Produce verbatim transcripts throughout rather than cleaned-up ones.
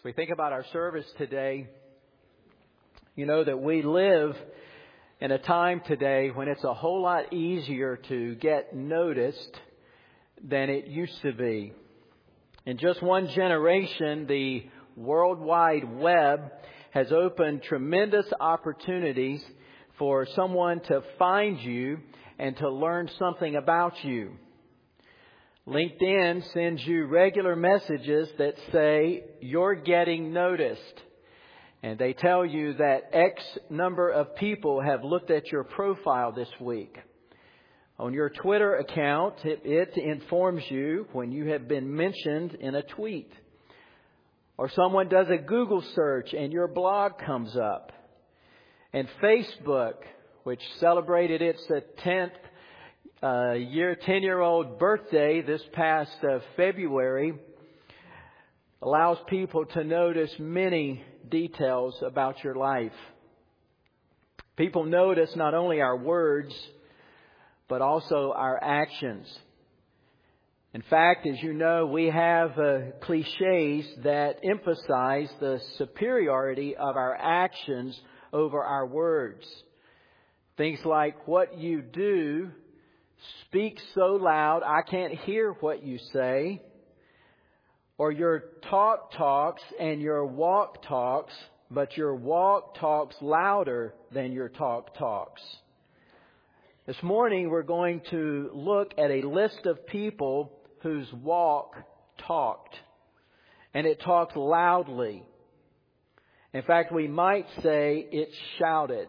As we think about our service today, you know that we live in a time today when it's a whole lot easier to get noticed than it used to be. In just one generation, the World Wide Web has opened tremendous opportunities for someone to find you and to learn something about you. LinkedIn sends you regular messages that say you're getting noticed. And they tell you that X number of people have looked at your profile this week. On your Twitter account, it, it informs you when you have been mentioned in a tweet. Or someone does a Google search and your blog comes up. And Facebook, which celebrated its tenth uh, year, ten-year-old birthday this past uh, February, allows people to notice many details about your life. People notice not only our words, but also our actions. In fact, as you know, we have uh, cliches that emphasize the superiority of our actions over our words. Things like, what you do speaks so loud I can't hear what you say. Or your talk talks and your walk talks, but your walk talks louder than your talk talks. This morning we're going to look at a list of people whose walk talked. And it talked loudly. In fact, we might say it shouted.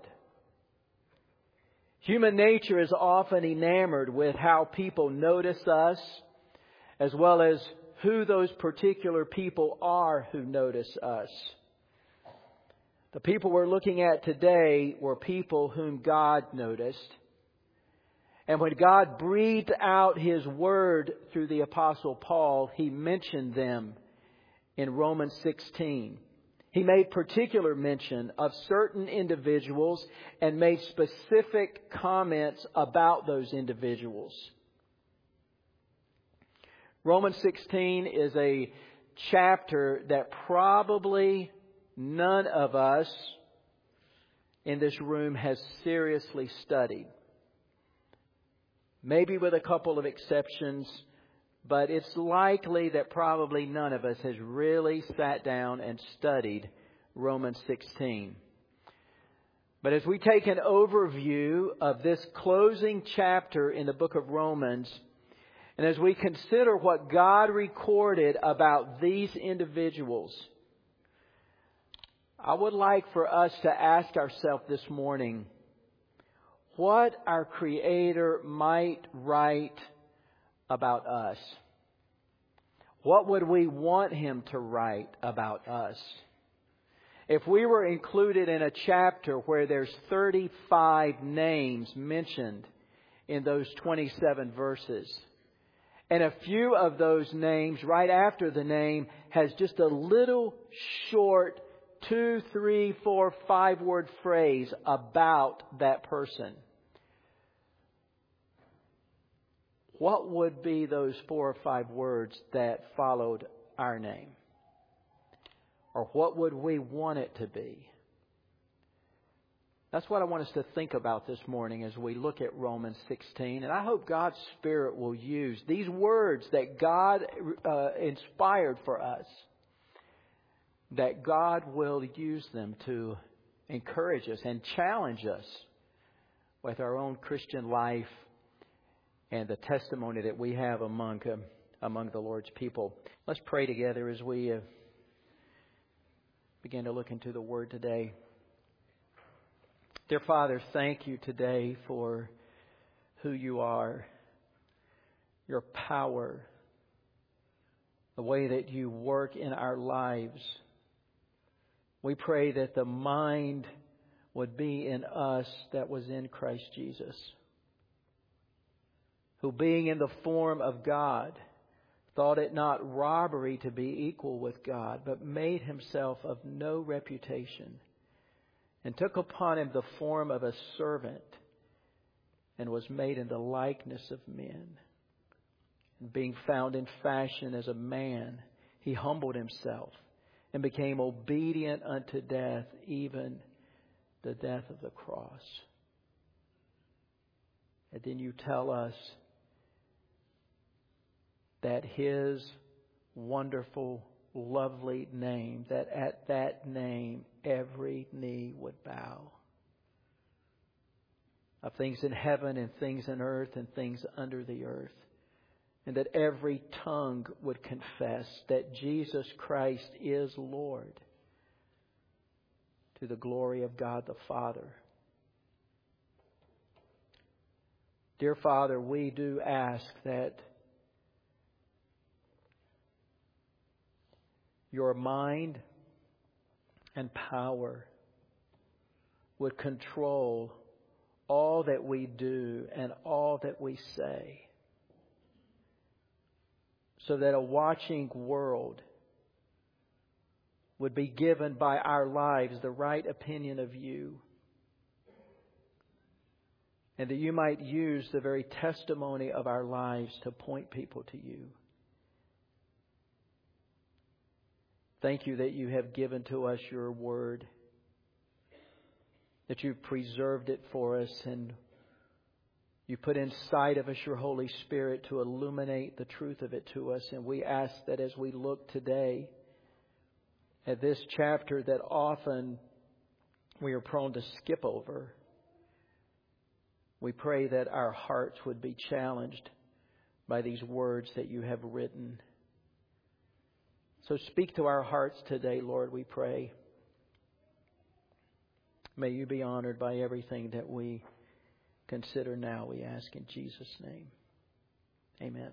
Human nature is often enamored with how people notice us, as well as who those particular people are who notice us. The people we're looking at today were people whom God noticed. And when God breathed out His Word through the Apostle Paul, He mentioned them in Romans sixteen. He made particular mention of certain individuals and made specific comments about those individuals. Romans sixteen is a chapter that probably none of us in this room has seriously studied. Maybe with a couple of exceptions, but it's likely that probably none of us has really sat down and studied Romans sixteen. But as we take an overview of this closing chapter in the book of Romans, and as we consider what God recorded about these individuals, I would like for us to ask ourselves this morning what our Creator might write about us. What would we want Him to write about us? If we were included in a chapter where there's thirty-five names mentioned in those twenty-seven verses, and a few of those names right after the name has just a little short two, three, four, five word phrase about that person, what would be those four or five words that followed our name? Or what would we want it to be? That's what I want us to think about this morning as we look at Romans sixteen. And I hope God's Spirit will use these words that God uh, inspired for us, that God will use them to encourage us and challenge us with our own Christian life and the testimony that we have among uh, among the Lord's people. Let's pray together as we uh, begin to look into the Word today. Dear Father, thank you today for who you are, your power, the way that you work in our lives. We pray that the mind would be in us that was in Christ Jesus, who being in the form of God, thought it not robbery to be equal with God, but made himself of no reputation, and took upon him the form of a servant, and was made in the likeness of men. And being found in fashion as a man, he humbled himself and became obedient unto death, even the death of the cross. And then you tell us that His wonderful, lovely name, that at that name every knee would bow. Of things in heaven and things in earth and things under the earth. And that every tongue would confess that Jesus Christ is Lord, to the glory of God the Father. Dear Father, we do ask that Your mind and power would control all that we do and all that we say, so that a watching world would be given by our lives the right opinion of You, and that You might use the very testimony of our lives to point people to You. Thank You that You have given to us Your Word, that You've preserved it for us, and You put inside of us Your Holy Spirit to illuminate the truth of it to us. And we ask that as we look today at this chapter that often we are prone to skip over, we pray that our hearts would be challenged by these words that You have written. So speak to our hearts today, Lord, we pray. May You be honored by everything that we consider now, we ask in Jesus' name. Amen.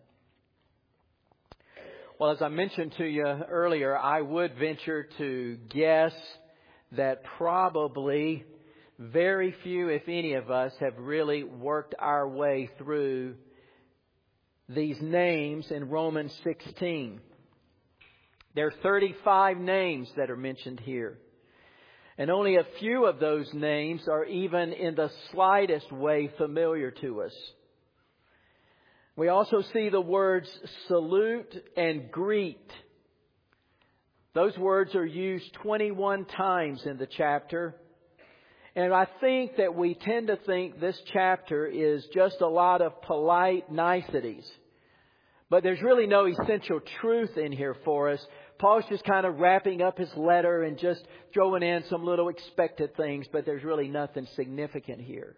Well, as I mentioned to you earlier, I would venture to guess that probably very few, if any of us, have really worked our way through these names in Romans sixteen. There are thirty-five names that are mentioned here. And only a few of those names are even in the slightest way familiar to us. We also see the words salute and greet. Those words are used twenty-one times in the chapter. And I think that we tend to think this chapter is just a lot of polite niceties. But there's really no essential truth in here for us. Paul's just kind of wrapping up his letter and just throwing in some little expected things, but there's really nothing significant here.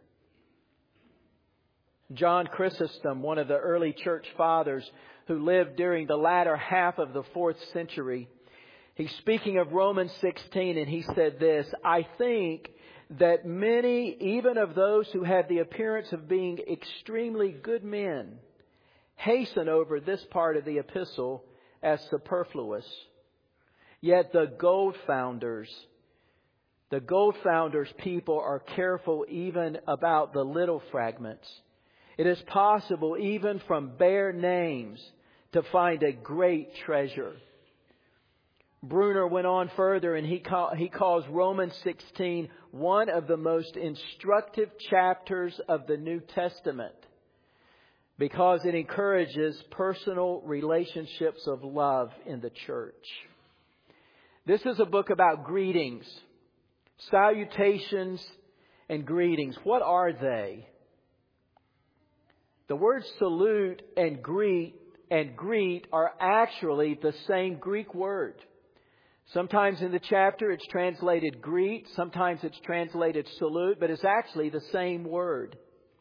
John Chrysostom, one of the early church fathers who lived during the latter half of the fourth century, he's speaking of Romans sixteen, and he said this: I think that many, even of those who have the appearance of being extremely good men, hasten over this part of the epistle as superfluous. Yet the gold founders, the gold founders people are careful even about the little fragments. It is possible even from bare names to find a great treasure. Bruner went on further, and he call, he calls Romans sixteen one of the most instructive chapters of the New Testament, because it encourages personal relationships of love in the church. This is a book about greetings, salutations, and greetings. What are they? The words salute and greet and greet are actually the same Greek word. Sometimes in the chapter it's translated greet, sometimes it's translated salute, but it's actually the same word.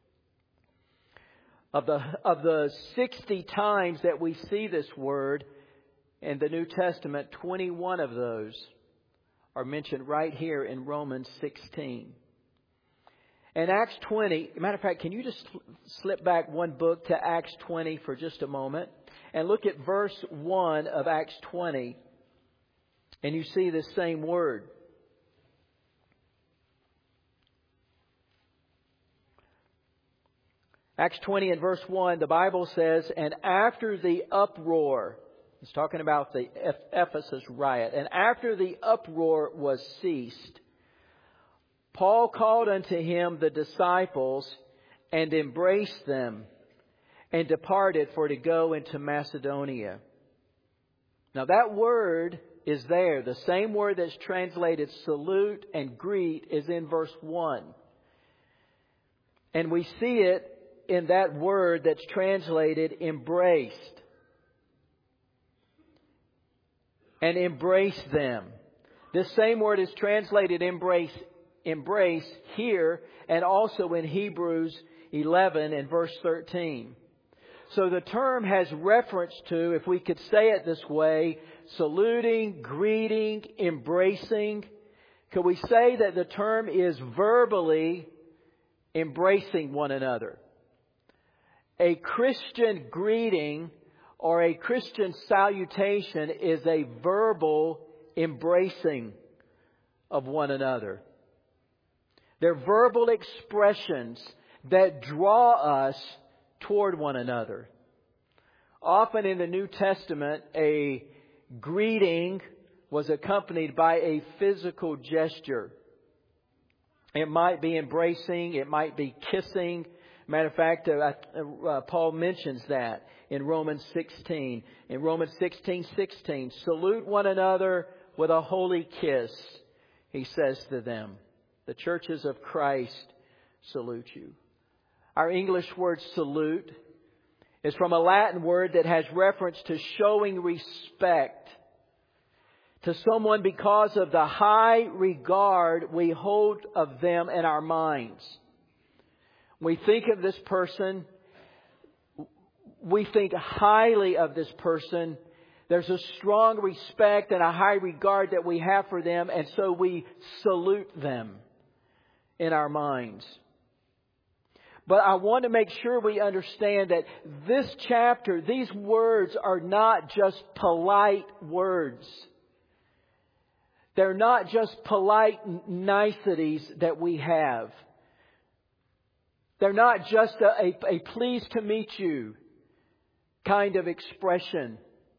Of the, of the sixty times that we see this word in the New Testament, twenty-one of those are mentioned right here in Romans sixteen. In Acts twenty, matter of fact, can you just slip back one book to Acts twenty for just a moment and look at verse one of Acts twenty, and you see this same word. Acts twenty and verse one, the Bible says, and after the uproar, it's talking about the Ephesus riot, and after the uproar was ceased, Paul called unto him the disciples and embraced them and departed for to go into Macedonia. Now that word is there. The same word that's translated salute and greet is in verse one. And we see it in that word that's translated embraced. And embrace them. This same word is translated embrace, embrace here and also in Hebrews eleven and verse thirteen. So the term has reference to, if we could say it this way, saluting, greeting, embracing. Could we say that the term is verbally embracing one another? A Christian greeting or a Christian salutation is a verbal embracing of one another. They're verbal expressions that draw us toward one another. Often in the New Testament, a greeting was accompanied by a physical gesture. It might be embracing, it might be kissing. Matter of fact, uh, uh, Paul mentions that in Romans sixteen. In Romans sixteen sixteen, salute one another with a holy kiss, he says to them. The churches of Christ salute you. Our English word salute is from a Latin word that has reference to showing respect to someone because of the high regard we hold of them in our minds. We think of this person, we think highly of this person. There's a strong respect and a high regard that we have for them, and so we salute them in our minds. But I want to make sure we understand that this chapter, these words are not just polite words. They're not just polite niceties that we have. They're not just a, a, a pleased to meet you kind of expression.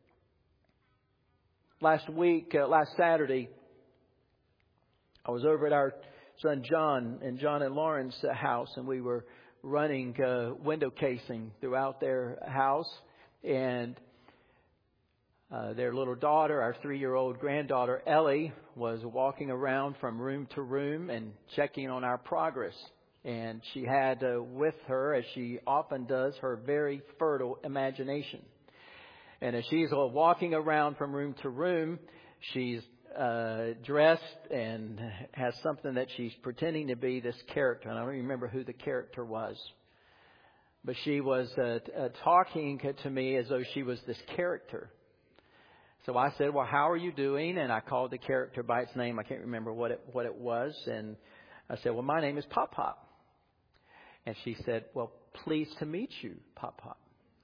Last week, uh, last Saturday, I was over at our son John and John and Lauren's uh, house, and we were running uh, window casing throughout their house. And uh, their little daughter, our three-year-old granddaughter Ellie, was walking around from room to room and checking on our progress. And she had uh, with her, as she often does, her very fertile imagination. And as she's uh, walking around from room to room, she's uh, dressed and has something that she's pretending to be this character. And I don't remember who the character was. But she was uh, t- uh, talking to me as though she was this character. So I said, well, how are you doing? And I called the character by its name. I can't remember what it what it was. And I said, well, my name is Pop Pop. And she said, well, pleased to meet you, Pop Pop.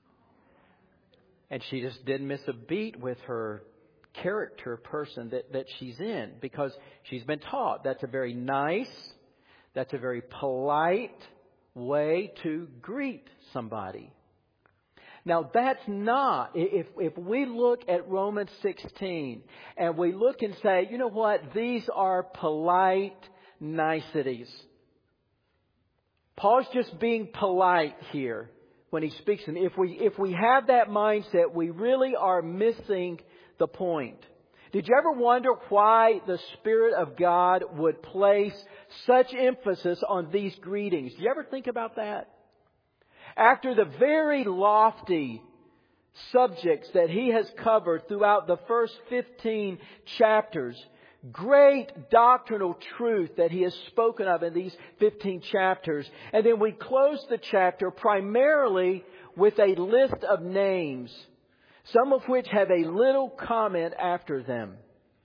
And she just didn't miss a beat with her character person that, that she's in, because she's been taught that's a very nice, that's a very polite way to greet somebody. Now, that's not, if, if we look at Romans sixteen and we look and say, you know what, these are polite niceties. Paul's just being polite here when he speaks to them. If we, if we have that mindset, we really are missing the point. Did you ever wonder why the Spirit of God would place such emphasis on these greetings? Do you ever think about that? After the very lofty subjects that he has covered throughout the first fifteen chapters, great doctrinal truth that he has spoken of in these fifteen chapters. And then we close the chapter primarily with a list of names, some of which have a little comment after them.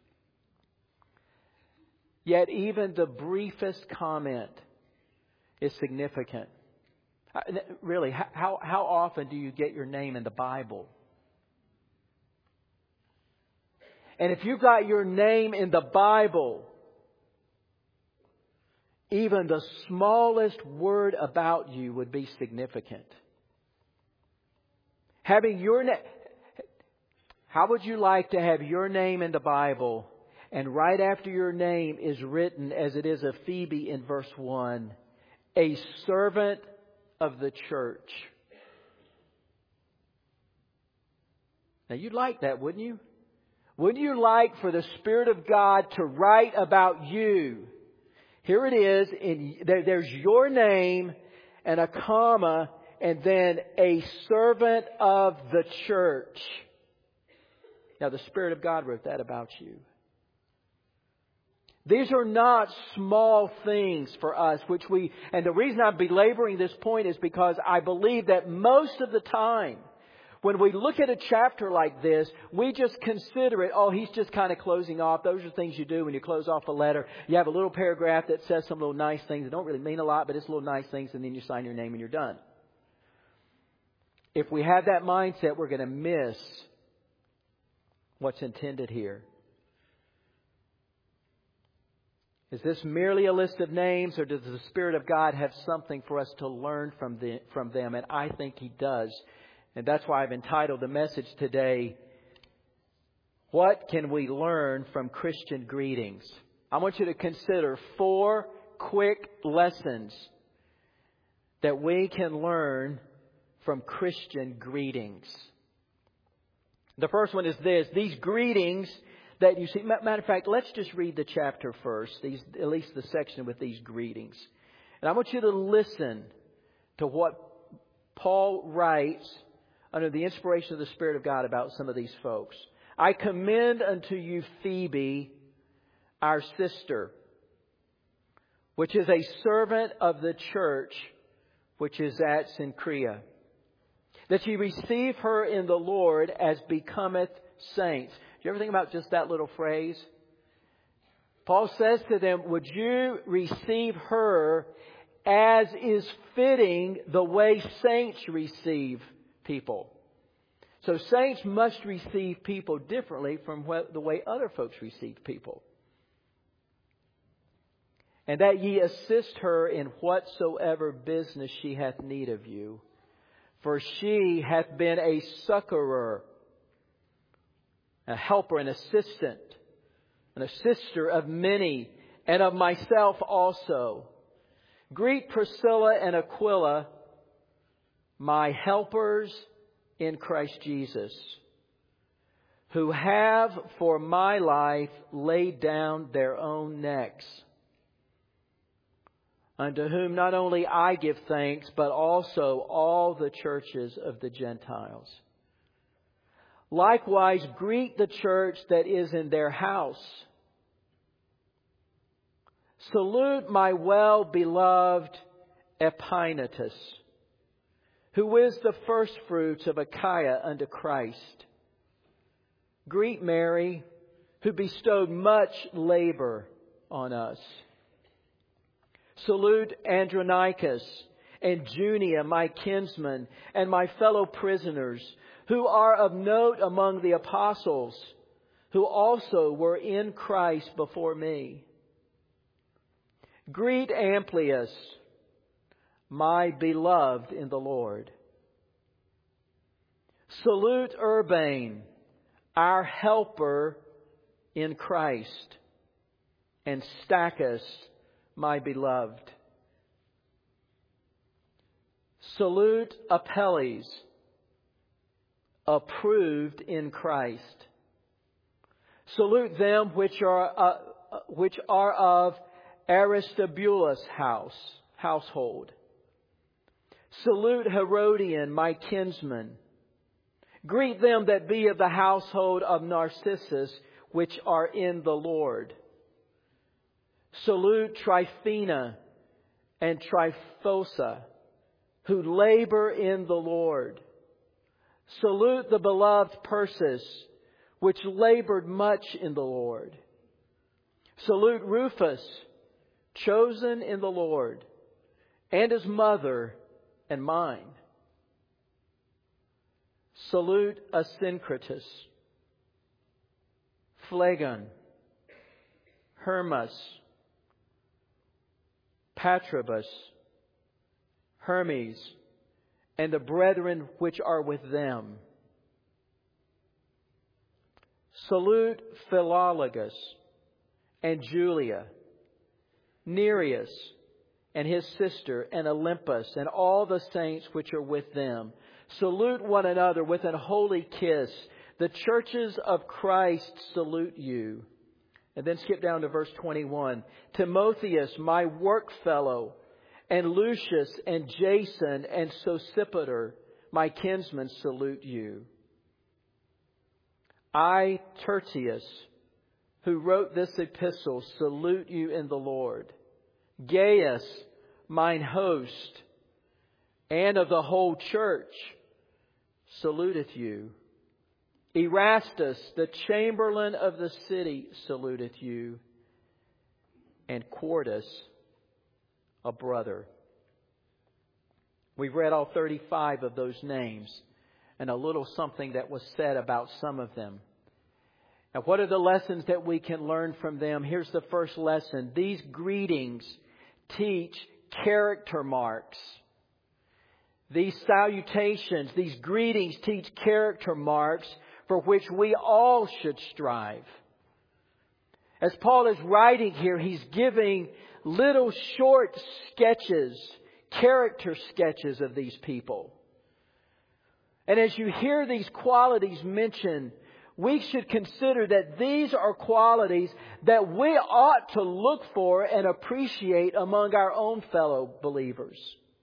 Yet even the briefest comment is significant. Really, how, how often do you get your name in the Bible? And if you got your name in the Bible, even the smallest word about you would be significant. Having your name, how would you like to have your name in the Bible, and right after your name is written, as it is of Phoebe in verse one, a servant of the church? Now you'd like that, wouldn't you? Wouldn't you like for the Spirit of God to write about you? Here it is. In, there, there's your name and a comma and then a servant of the church. Now the Spirit of God wrote that about you. These are not small things for us, which we, and the reason I'm belaboring this point is because I believe that most of the time, when we look at a chapter like this, we just consider it, oh, he's just kind of closing off. Those are things you do when you close off a letter. You have a little paragraph that says some little nice things that don't really mean a lot, but it's little nice things, and then you sign your name and you're done. If we have that mindset, we're going to miss what's intended here. Is this merely a list of names, or does the Spirit of God have something for us to learn from the, from them? And I think He does. And that's why I've entitled the message today, What Can We Learn from Christian Greetings? I want you to consider four quick lessons that we can learn from Christian greetings. The first one is this. These greetings that you see. Matter of fact, let's just read the chapter first, these, at least the section with these greetings. And I want you to listen to what Paul writes under the inspiration of the Spirit of God about some of these folks. I commend unto you Phoebe, our sister, which is a servant of the church, which is at Cenchrea, that ye receive her in the Lord as becometh saints. Do you ever think about just that little phrase? Paul says to them, would you receive her as is fitting the way saints receive people? So saints must receive people differently from the way other folks receive people. And that ye assist her in whatsoever business she hath need of you. For she hath been a succorer, a helper, an assistant, an assister of many, and of myself also. Greet Priscilla and Aquila, my helpers in Christ Jesus, who have for my life laid down their own necks, unto whom not only I give thanks, but also all the churches of the Gentiles. Likewise, greet the church that is in their house. Salute my well-beloved Epaenetus, who is the firstfruits of Achaia unto Christ. Greet Mary, who bestowed much labor on us. Salute Andronicus and Junia, my kinsmen, and my fellow prisoners, who are of note among the apostles, who also were in Christ before me. Greet Amplias, my beloved in the Lord. Salute Urbane, our helper in Christ, and Stachys, my beloved. Salute Apelles, approved in Christ. Salute them which are uh, which are of Aristobulus' house household. Salute Herodian, my kinsman. Greet them that be of the household of Narcissus, which are in the Lord. Salute Tryphena and Tryphosa, who labor in the Lord. Salute the beloved Persis, which labored much in the Lord. Salute Rufus, chosen in the Lord, and his mother and mine. Salute Asyncritus, Phlegon, Hermas, Patrobus, Hermes, and the brethren which are with them. Salute Philologus and Julia, Nereus and his sister, and Olympus, and all the saints which are with them. Salute one another with an holy kiss. The churches of Christ salute you. And then skip down to verse twenty-one. Timotheus, my workfellow, and Lucius and Jason and Sosipater, my kinsmen, salute you. I, Tertius, who wrote this epistle, salute you in the Lord. Gaius, mine host, and of the whole church, saluteth you. Erastus, the chamberlain of the city, saluteth you. And Quartus, a brother. We've read all thirty-five of those names and a little something that was said about some of them. Now, what are the lessons that we can learn from them? Here's the first lesson. These greetings teach character marks. These salutations, these greetings teach character marks for which we all should strive. As Paul is writing here, he's giving little short sketches, character sketches of these people. And as you hear these qualities mentioned, we should consider that these are qualities that we ought to look for and appreciate among our own fellow believers.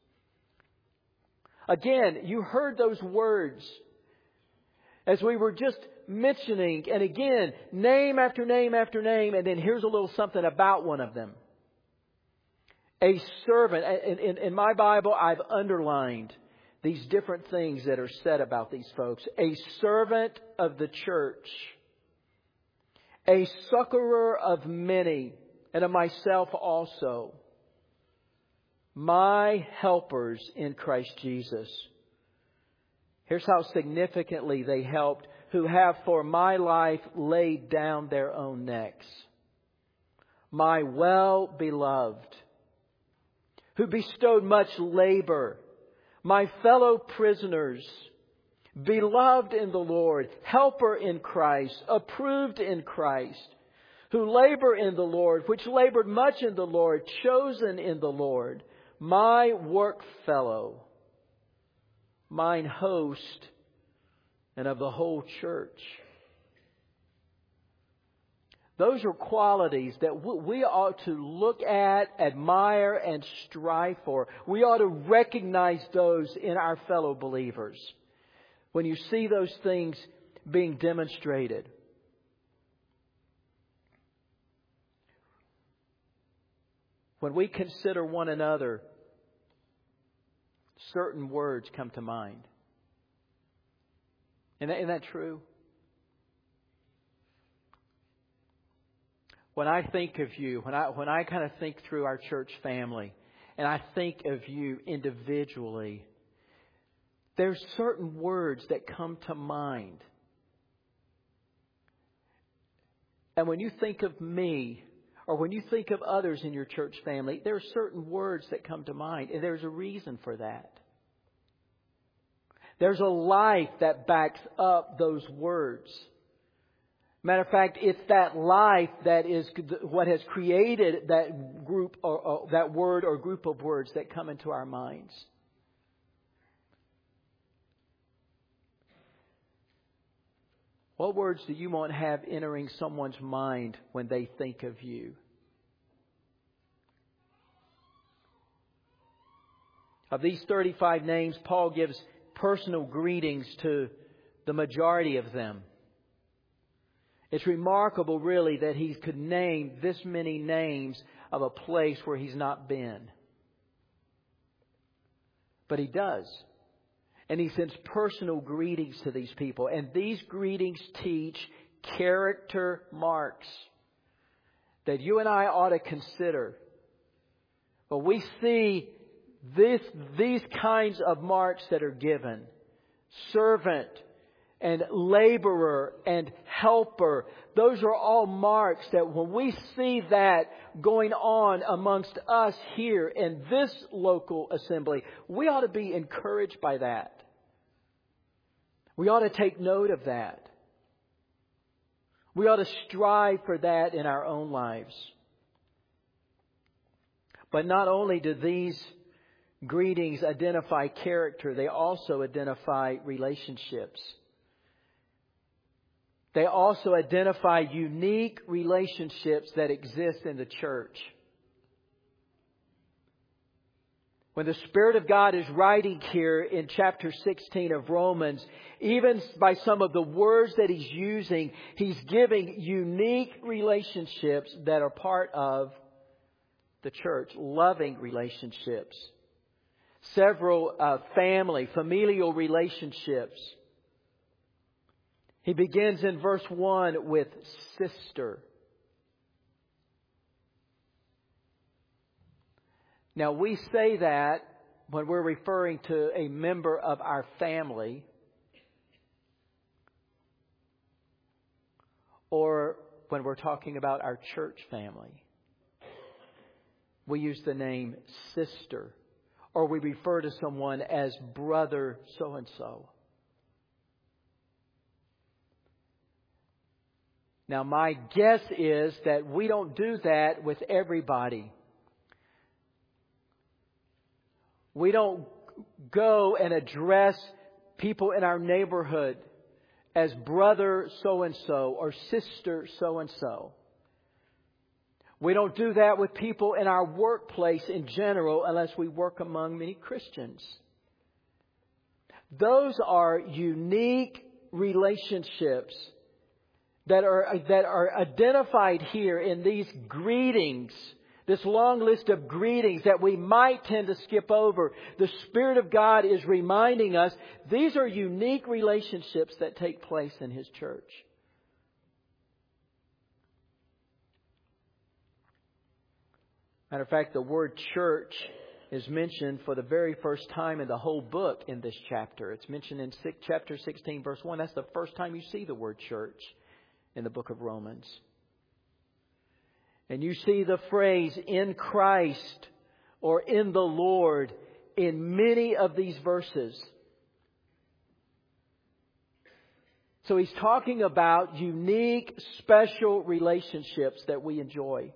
Again, you heard those words as we were just mentioning, and again, name after name after name, and then here's a little something about one of them. A servant. In, in, in my Bible, I've underlined these different things that are said about these folks. A servant of the church. A succorer of many, and of myself also. My helpers in Christ Jesus. Here's how significantly they helped. Who have for my life laid down their own necks. My well-beloved. Who bestowed much labor. My fellow prisoners. Beloved in the Lord. Helper in Christ. Approved in Christ. Who labor in the Lord. Which labored much in the Lord. Chosen in the Lord. My work fellow. Mine host, and of the whole church. Those are qualities that we ought to look at, admire, and strive for. We ought to recognize those in our fellow believers when you see those things being demonstrated. When we consider one another, certain words come to mind. Isn't that, isn't that true? When I think of you, when I when I kind of think through our church family, and I think of you individually, there's certain words that come to mind. And when you think of me, or when you think of others in your church family, there are certain words that come to mind. And there's a reason for that. There's a life that backs up those words. Matter of fact, it's that life that is what has created that group or, or that word or group of words that come into our minds. What words do you want to have entering someone's mind when they think of you? Of these thirty-five names, Paul gives personal greetings to the majority of them. It's remarkable, really, that he could name this many names of a place where he's not been. But he does. And he sends personal greetings to these people. And these greetings teach character marks that you and I ought to consider. But we see this, these kinds of marks that are given. Servant and laborer and helper. Those are all marks that when we see that going on amongst us here in this local assembly, we ought to be encouraged by that. We ought to take note of that. We ought to strive for that in our own lives. But not only do these greetings identify character, they also identify relationships. They also identify unique relationships that exist in the church. When the Spirit of God is writing here in chapter sixteen of Romans, even by some of the words that He's using, He's giving unique relationships that are part of the church, loving relationships. Several uh, family, familial relationships. He begins in verse one with sister. Now we say that when we're referring to a member of our family, or when we're talking about our church family. We use the name sister, or we refer to someone as brother so-and-so. Now, my guess is that we don't do that with everybody. We don't go and address people in our neighborhood as brother so-and-so or sister so-and-so. We don't do that with people in our workplace in general unless we work among many Christians. Those are unique relationships that are that are identified here in these greetings, this long list of greetings that we might tend to skip over. The Spirit of God is reminding us these are unique relationships that take place in His church. Matter of fact, the word church is mentioned for the very first time in the whole book in this chapter. It's mentioned in chapter sixteen, verse one. That's the first time you see the word church in the book of Romans. And you see the phrase in Christ or in the Lord in many of these verses. So he's talking about unique, special relationships that we enjoy.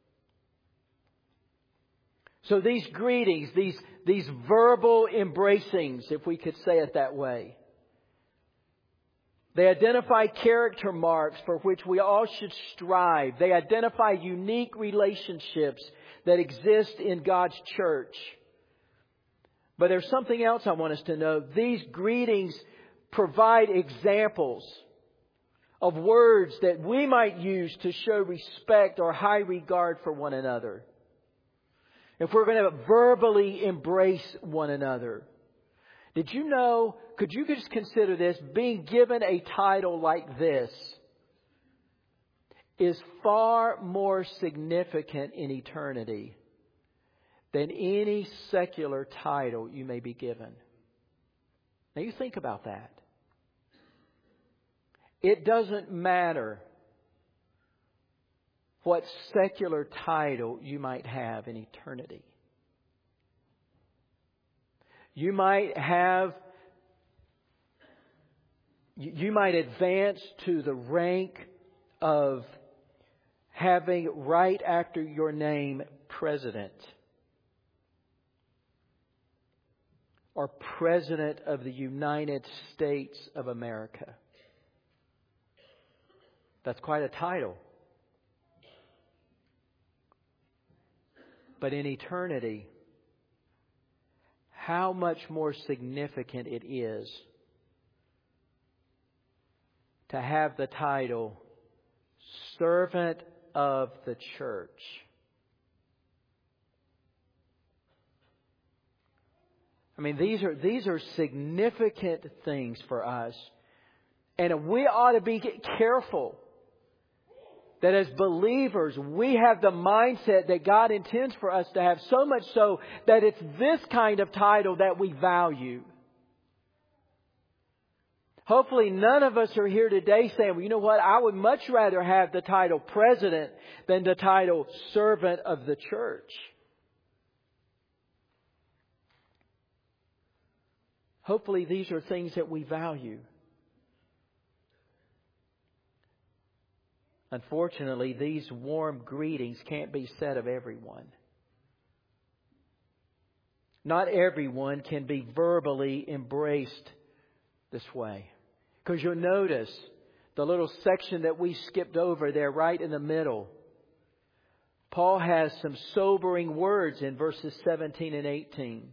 So these greetings, these, these verbal embracings, if we could say it that way, they identify character marks for which we all should strive. They identify unique relationships that exist in God's church. But there's something else I want us to know. These greetings provide examples of words that we might use to show respect or high regard for one another. If we're going to verbally embrace one another. Did you know, could you just consider this, being given a title like this is far more significant in eternity than any secular title you may be given. Now you think about that. It doesn't matter what secular title you might have in eternity. You might have, you might advance to the rank of having right after your name President or President of the United States of America. That's quite a title. But in eternity, how much more significant it is to have the title Servant of the Church. I mean, these are these are significant things for us. And we ought to be careful that as believers, we have the mindset that God intends for us to have, so much so that it's this kind of title that we value. Hopefully none of us are here today saying, well, you know what, I would much rather have the title President than the title Servant of the Church. Hopefully these are things that we value. Unfortunately, these warm greetings can't be said of everyone. Not everyone can be verbally embraced this way. Because you'll notice the little section that we skipped over there right in the middle, Paul has some sobering words in verses seventeen and eighteen.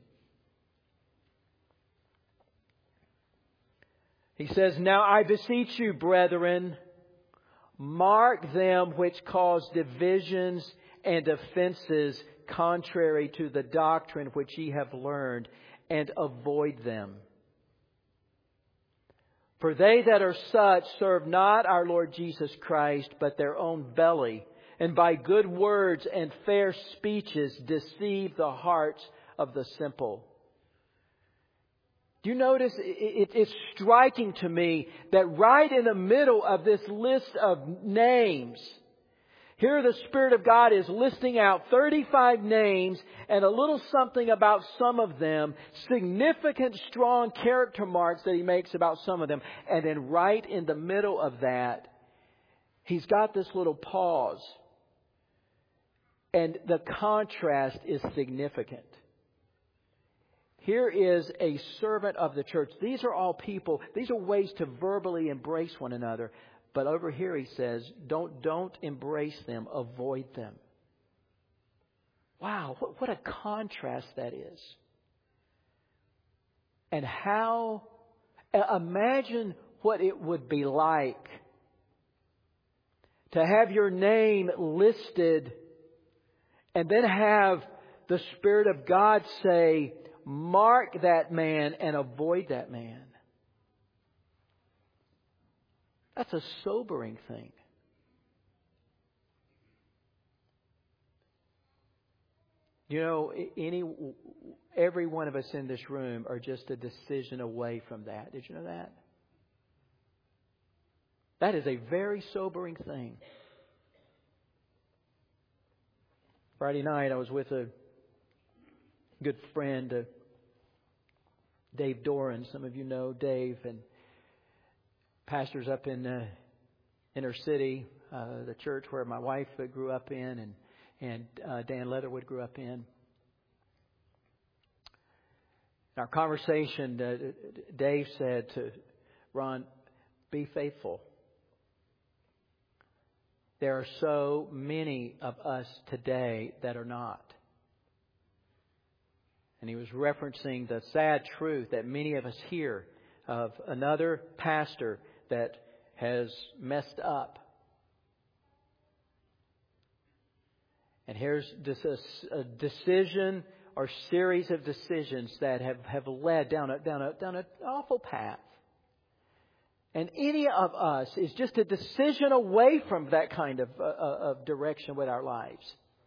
He says, "Now I beseech you, brethren, mark them which cause divisions and offenses contrary to the doctrine which ye have learned, and avoid them. For they that are such serve not our Lord Jesus Christ, but their own belly, and by good words and fair speeches deceive the hearts of the simple." Do you notice, it's striking to me that right in the middle of this list of names, here the Spirit of God is listing out thirty-five names and a little something about some of them, significant, strong character marks that He makes about some of them. And then right in the middle of that, He's got this little pause. And the contrast is significant. Here is a servant of the church. These are all people. These are ways to verbally embrace one another. But over here he says, don't, don't embrace them. Avoid them. Wow, what, what a contrast that is. And how, imagine what it would be like to have your name listed and then have the Spirit of God say, mark that man and avoid that man. That's a sobering thing. You know, any, every one of us in this room are just a decision away from that. Did you know that? That is a very sobering thing. Friday night I was with a good friend, uh, Dave Doran. Some of you know Dave, and pastors up in uh, inner city, uh, the church where my wife uh, grew up in, and and uh, Dan Leatherwood grew up in. In our conversation, uh, Dave said to Ron, "Be faithful. There are so many of us today that are not." And he was referencing the sad truth that many of us hear of another pastor that has messed up. And here's just a, a decision or series of decisions that have, have led down a, down a, down an awful path. And any of us is just a decision away from that kind of, uh, of direction with our lives.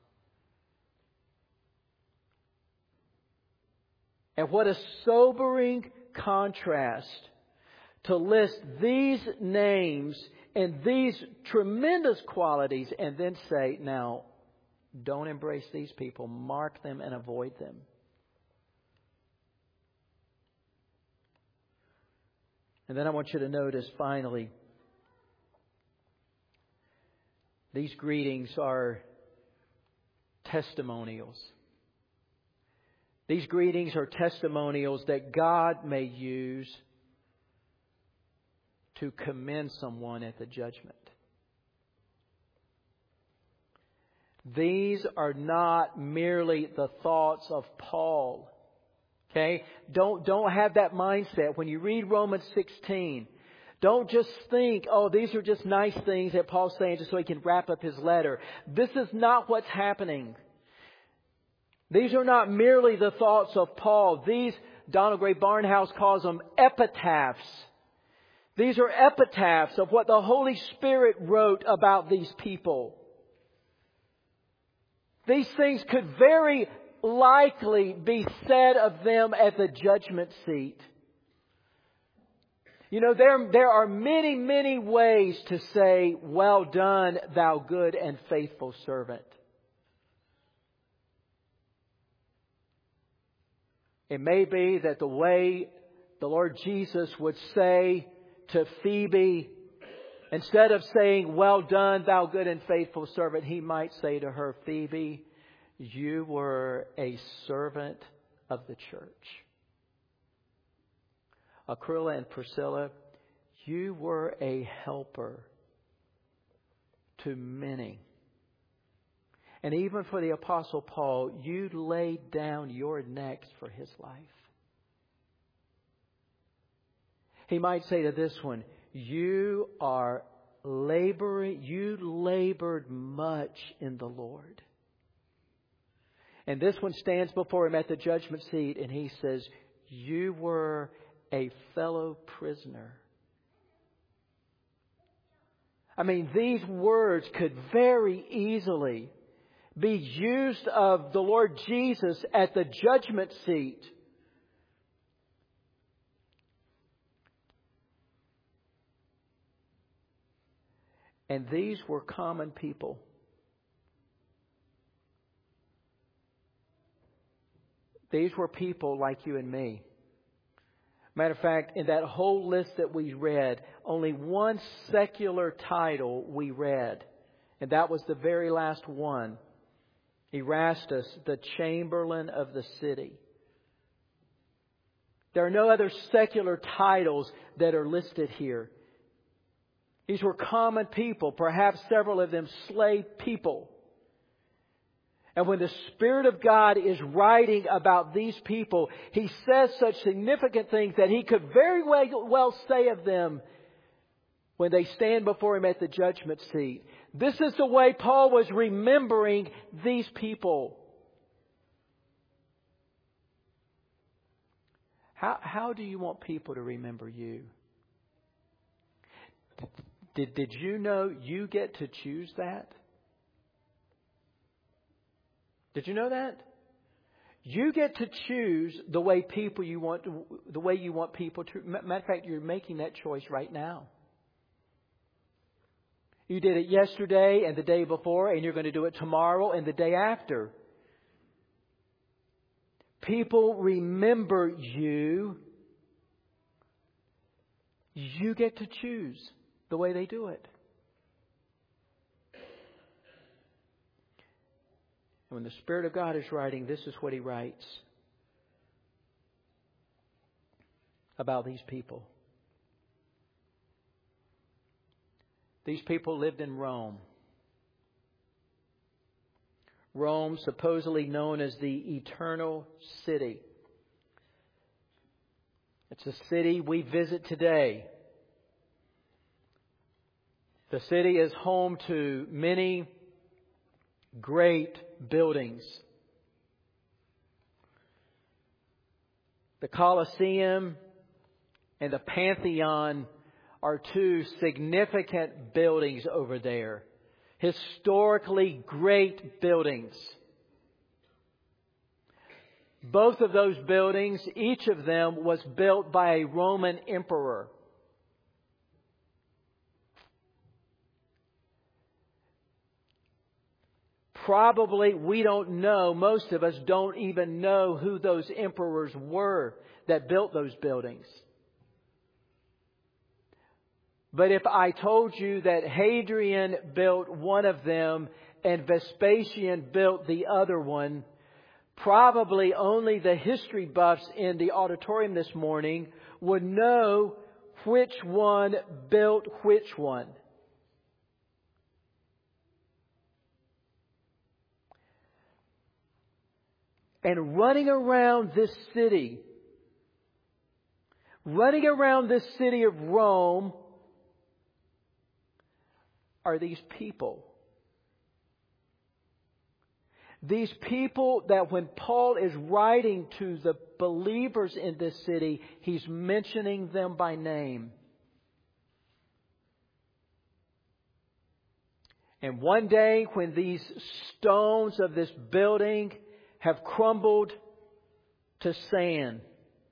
And what a sobering contrast to list these names and these tremendous qualities and then say, now, don't embrace these people. Mark them and avoid them. And then I want you to notice finally, these greetings are testimonials. These greetings are testimonials that God may use to commend someone at the judgment. These are not merely the thoughts of Paul. Okay? Don't, don't have that mindset. When you read Romans sixteen, don't just think, oh, these are just nice things that Paul's saying just so he can wrap up his letter. This is not what's happening. These are not merely the thoughts of Paul. These, Donald Gray Barnhouse calls them epitaphs. These are epitaphs of what the Holy Spirit wrote about these people. These things could very likely be said of them at the judgment seat. You know, there, there are many, many ways to say, well done, thou good and faithful servant. It may be that the way the Lord Jesus would say to Phoebe, instead of saying, well done, thou good and faithful servant, He might say to her, Phoebe, you were a servant of the church. Aquila and Priscilla, You were a helper to many. And even for the Apostle Paul, you laid down your necks for his life. He might say to this one, you are laboring, you labored much in the Lord. And this one stands before him at the judgment seat and he says, you were a fellow prisoner. I mean, these words could very easily be used of the Lord Jesus at the judgment seat. And these were common people. These were people like you and me. Matter of fact, in that whole list that we read, only one secular title we read. And that was the very last one. Erastus, the Chamberlain of the city. There are no other secular titles that are listed here. These were common people, perhaps several of them slave people. And when the Spirit of God is writing about these people, He says such significant things that He could very well say of them when they stand before Him at the judgment seat. This is the way Paul was remembering these people. How, how do you want people to remember you? Did, did you know you get to choose that? Did you know that? You get to choose the way people you want, the way you want people to. Matter of fact, you're making that choice right now. You did it yesterday and the day before, and you're going to do it tomorrow and the day after. People remember you. You get to choose the way they do it. And when the Spirit of God is writing, this is what He writes about these people. These people lived in Rome. Rome, supposedly known as the Eternal City. It's a city we visit today. The city is home to many great buildings. The Colosseum and the Pantheon are two significant buildings over there. Historically great buildings. Both of those buildings, each of them was built by a Roman emperor. Probably we don't know, most of us don't even know who those emperors were that built those buildings. But if I told you that Hadrian built one of them and Vespasian built the other one, probably only the history buffs in the auditorium this morning would know which one built which one. And running around this city, running around this city of Rome, are these people. These people that when Paul is writing to the believers in this city, he's mentioning them by name. And one day when these stones of this building have crumbled to sand.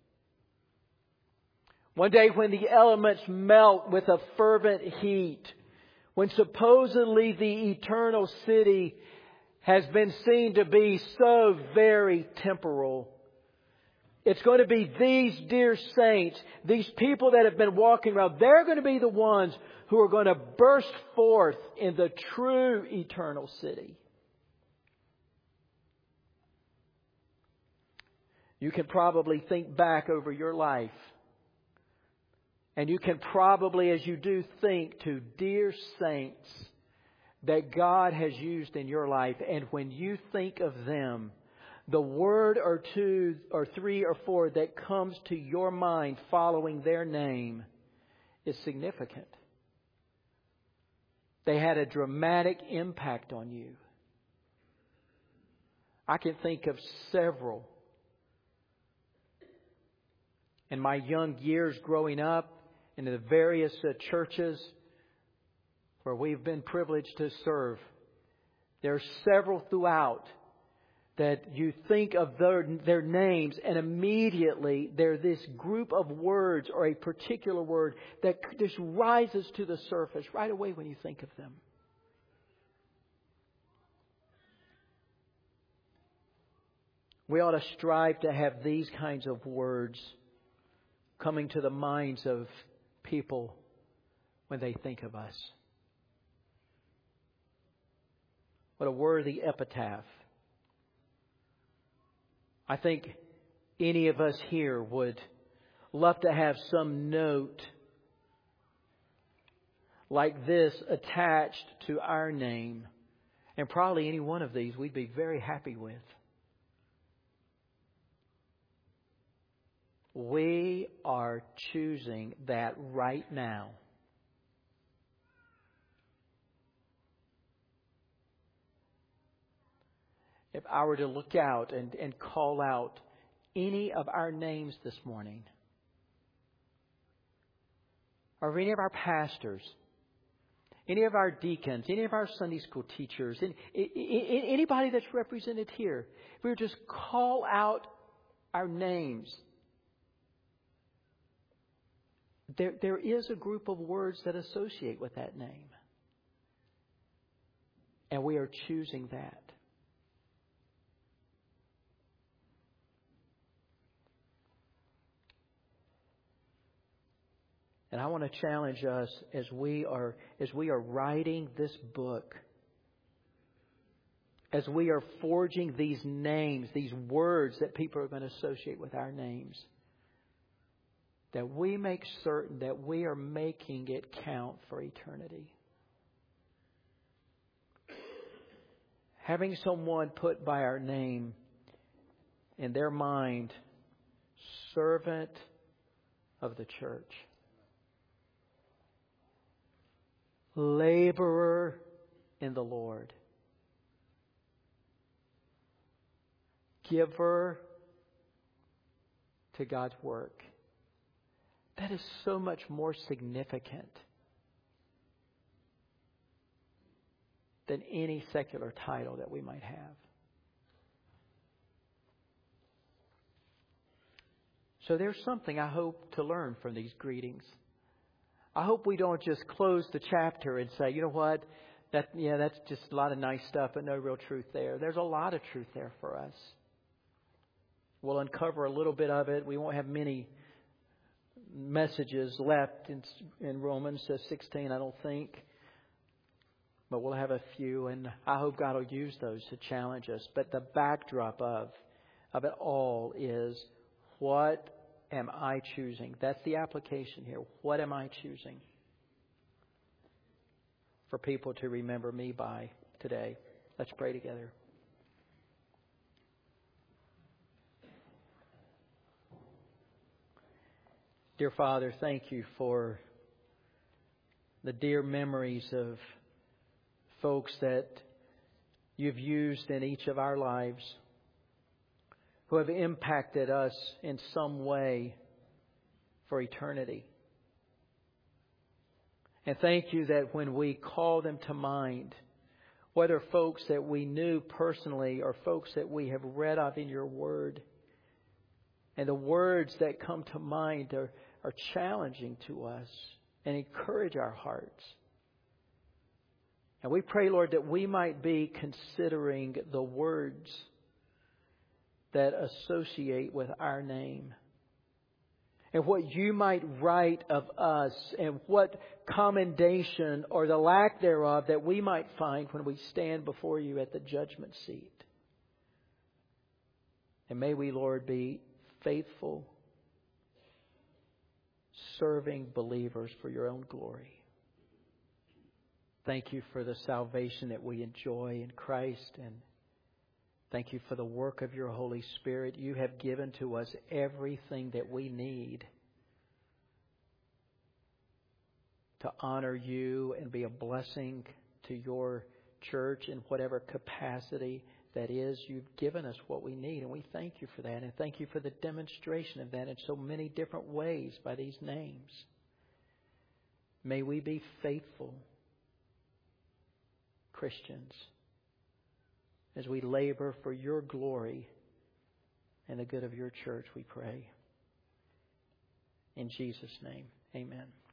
One day when the elements melt with a fervent heat. When supposedly the eternal city has been seen to be so very temporal. It's going to be these dear saints, these people that have been walking around, they're going to be the ones who are going to burst forth in the true eternal city. You can probably think back over your life And you can probably, as you do, think to dear saints that God has used in your life. And when you think of them, the word or two or three or four that comes to your mind following their name is significant. They had a dramatic impact on you. I can think of several. In my young years growing up in the various uh, churches where we've been privileged to serve, there are several throughout that you think of their, their names and immediately they're this group of words or a particular word that just rises to the surface right away when you think of them. We ought to strive to have these kinds of words coming to the minds of people when they think of us. What a worthy epitaph. I think any of us here would love to have some note like this attached to our name. And probably any one of these we'd be very happy with. We are choosing that right now. If I were to look out and, and call out any of our names this morning, or any of our pastors, any of our deacons, any of our Sunday school teachers, any, anybody that's represented here, if we were to just call out our names, There, there is a group of words that associate with that name. And we are choosing that. And I want to challenge us as we are, as we are writing this book, as we are forging these names, these words that people are going to associate with our names, that we make certain that we are making it count for eternity. Having someone put by our name in their mind, servant of the church, laborer in the Lord, giver to God's work. That is so much more significant than any secular title that we might have. So there's something I hope to learn from these greetings. I hope we don't just close the chapter and say, you know what, that yeah, that's just a lot of nice stuff, but no real truth there. There's a lot of truth there for us. We'll uncover a little bit of it. We won't have many messages left in, in Romans sixteen, I don't think. But we'll have a few, and I hope God will use those to challenge us. But the backdrop of, of it all is, what am I choosing? That's the application here. What am I choosing for people to remember me by today? Let's pray together. Dear Father, thank you for the dear memories of folks that you've used in each of our lives who have impacted us in some way for eternity. And thank you that when we call them to mind, whether folks that we knew personally or folks that we have read of in your word, and the words that come to mind are are challenging to us and encourage our hearts. And we pray, Lord, that we might be considering the words that associate with our name and what you might write of us and what commendation or the lack thereof that we might find when we stand before you at the judgment seat. And may we, Lord, be faithful serving believers for your own glory. Thank you for the salvation that we enjoy in Christ, and thank you for the work of your Holy Spirit. You have given to us everything that we need to honor you and be a blessing to your church in whatever capacity that is. You've given us what we need, and we thank you for that. And thank you for the demonstration of that in so many different ways by these names. May we be faithful Christians as we labor for your glory and the good of your church, we pray. In Jesus' name, amen.